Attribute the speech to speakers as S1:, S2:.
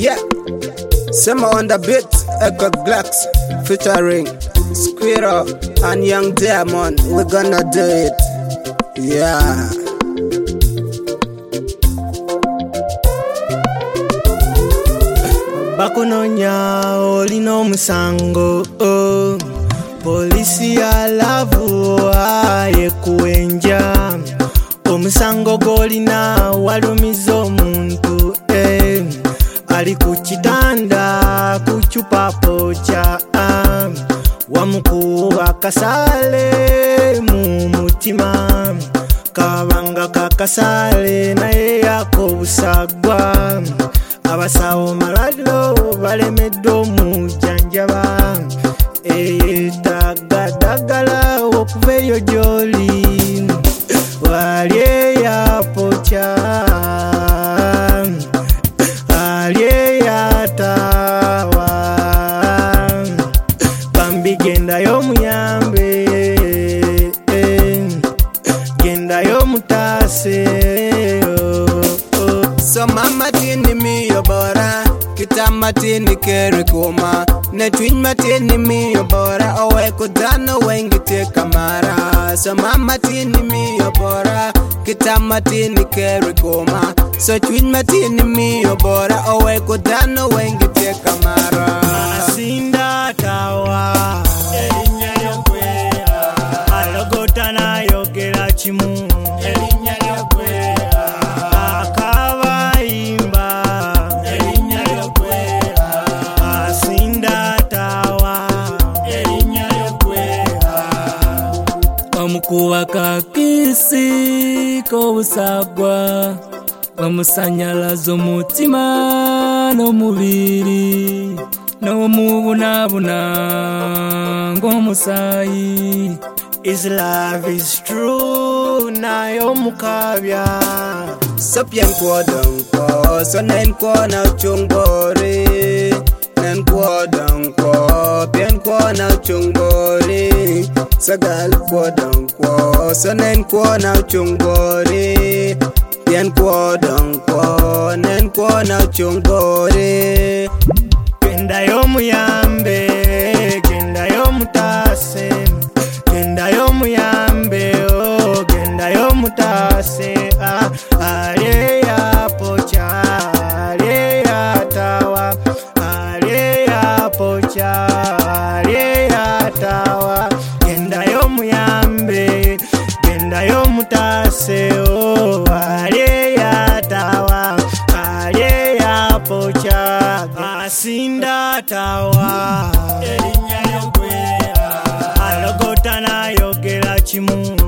S1: Yeah, Sema on the beat, Echo Glax, featuring Squirrel and Young Diamond. We're gonna do it. Yeah.
S2: Bakunonya olino musango polisi ya lavu ayekuwenja omusango golina walumiza omuntu ali ku kitanda ku chupa pocha wamukuba kasale mu mutima kabanga kakasale naye yakobusagwa abasawo malalo balemedde omujanjaba tagadagala okuva eyo gyoli walye yapocha alye yatawa bambi gendayo muyambe gendayo mutase.
S1: So mama tini miyo bora, kitama tini keri kuma, ne twin matini miyo bora, owe kudano wengi te kamara. So mama tini miyo bora, kitama tini keri kuma, so twin matini miyo bora, owe kudano wengi te kamara.
S2: Asinda tawa elinya yokwea alogota na yogera chimu elinya yokwea omukuba kakisi kobusagwa omusanyalaza omutima n'omubiri n'omubunabuna ng'omusayi. His love is true naye omukabya
S1: So bien kuodanko, so nen kuona uchungori, nen kuodanko, bien kuona uchungori. Sagal kuodanko, so nen kuona uchungori, bien kuodanko, nen kuona uchungori.
S2: Gendayo muyambe, gendayo mutase, gendayo muyambe, oh, gendayo mutase. Ale ya pocha, ale ya tawa, ale ya pocha, ale ya tawa. Gendayo muyambe, gendayo mutase, oh, ale ya tawa, ale ya pocha. Asinda tawa elinya yokwea alogota na yogera chimu